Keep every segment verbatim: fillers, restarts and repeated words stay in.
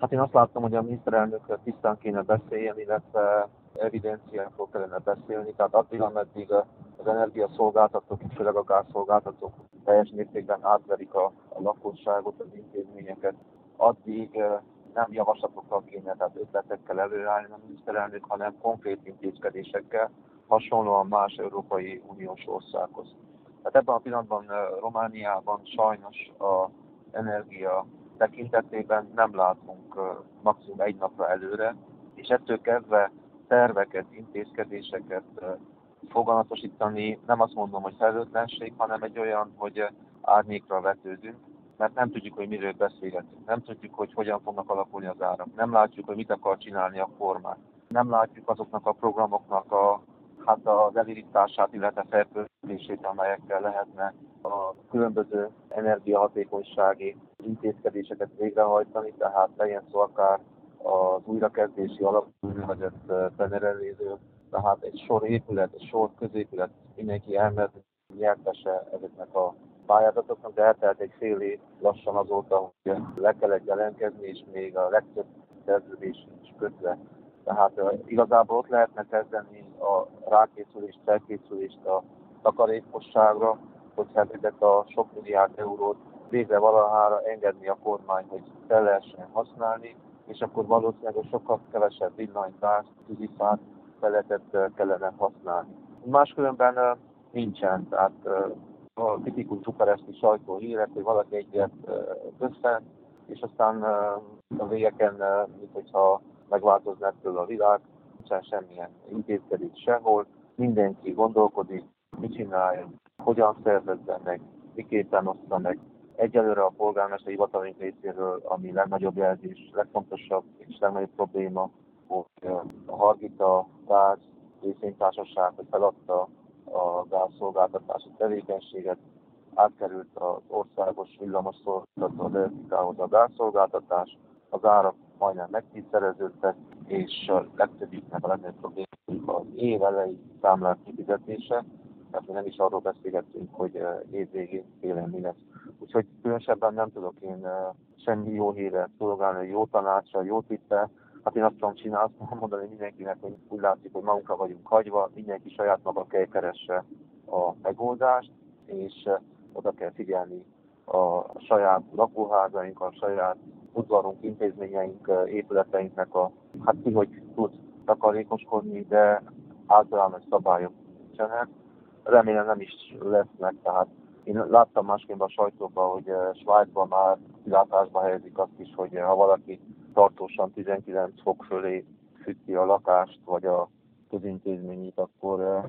Hát én azt láttam, hogy a miniszterelnök tisztán kéne beszéljen, illetve evidenciákról kellene beszélni. Tehát addig, ameddig az energiaszolgáltatók, és főleg a gázszolgáltatók teljes mértékben átverik a, a lakosságot, az intézményeket, addig eh, nem javaslatokkal kéne, tehát ötletekkel előállni a miniszterelnök, hanem konkrét intézkedésekkel, hasonlóan más Európai Uniós országhoz. Tehát ebben a pillanatban eh, Romániában sajnos az energia tekintetében nem látunk uh, maximum egy napra előre, és ettől kezdve terveket, intézkedéseket uh, foganatosítani, nem azt mondom, hogy felelőtlenség, hanem egy olyan, hogy uh, árnyékra vetődünk, mert nem tudjuk, hogy miről beszélgetünk, nem tudjuk, hogy hogyan fognak alakulni az árak, nem látjuk, hogy mit akar csinálni a kormány, nem látjuk azoknak a programoknak a hát az elindítását, illetve felpörgését, amelyekkel lehetne a különböző energiahatékonysági intézkedéseket végrehajtani, tehát legyen szó akár az újrakezdési alapúgynevezett penereléző, tehát egy sor épület, egy sor középület, mindenki elment nyertese ezeknek a pályázatoknak, de eltelt egy fél év lassan azóta, hogy le kellett jelentkezni, és még a legtöbb szerződés is kötve. Tehát uh, igazából ott lehetne kezdeni a rákészülést, felkészülést a takarékosságra, hogyha ezeket a sok milliárd eurót végre valahára engedni a kormány, hogy fel lehessen használni, és akkor valószínűleg sokkal kevesebb villanygáz, tűzifát, peletet kellene használni. Máskülönben uh, nincsen, tehát uh, a tipikus bukaresti sajtó hírek, hogy valaki egyet uh, össze, és aztán uh, a végeken, uh, mint hogyha megváltozna ettől a világ, nincsen semmilyen intézkedés sehol, mindenki gondolkodik, mit csináljon, hogyan szervezzen meg, miképpen oszta meg. Egyelőre a polgármester hivatalunk részéről, ami legnagyobb jelzés, legfontosabb és legnagyobb probléma, hogy a Hargita Gáz részvénytársaság, hogy feladta a gázszolgáltatási tevékenységet, átkerült az országos villamosszolgáltató az Electrikához a gázszolgáltatás, az árak majdnem megtízszereződtek, és a legtöbbiknek a legnagyobb probléma az év elejé számlák kifizetése, tehát mi nem is arról beszélgettünk, hogy év végén télen mi lesz. Úgyhogy különösebben nem tudok én semmi jó híre szolgálni, jó tanácsra, jó tippel. Hát én azt tudom csinálni, azt mondani mindenkinek, hogy úgy látszik, hogy magunkra vagyunk hagyva, mindenki saját maga kell keresse a megoldást, és oda kell figyelni a saját lakóházaink, a saját udvarunk, intézményeink, épületeinknek a, hát ki, hogy tud takarékoskodni, de általános szabályok nincsenek. Remélem nem is lesznek, tehát én láttam másképp a sajtóban, hogy Svájcban már kilátásba helyezik azt is, hogy ha valaki tartósan tizenkilenc fok fölé fűti a lakást, vagy a közintézményét, akkor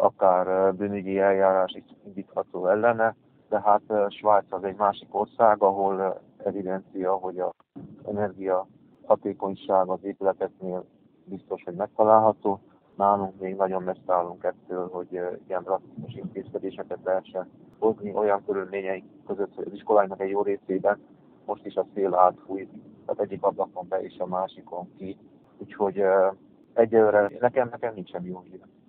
akár bűnügyi eljárás is indítható ellene. De hát Svájc az egy másik ország, ahol evidencia, hogy az energia hatékonyság az épületeknél biztos, hogy megtalálható. Nálunk még nagyon messze állunk ettől, hogy ilyen drasztikus intézkedéseket lehessen hozni olyan körülményeik között, hogy az iskoláinak egy jó részében most is a szél átfúj, tehát egyik ablakon be és a másikon ki. Úgyhogy egyelőre nekem, nekem nincsen jó hír.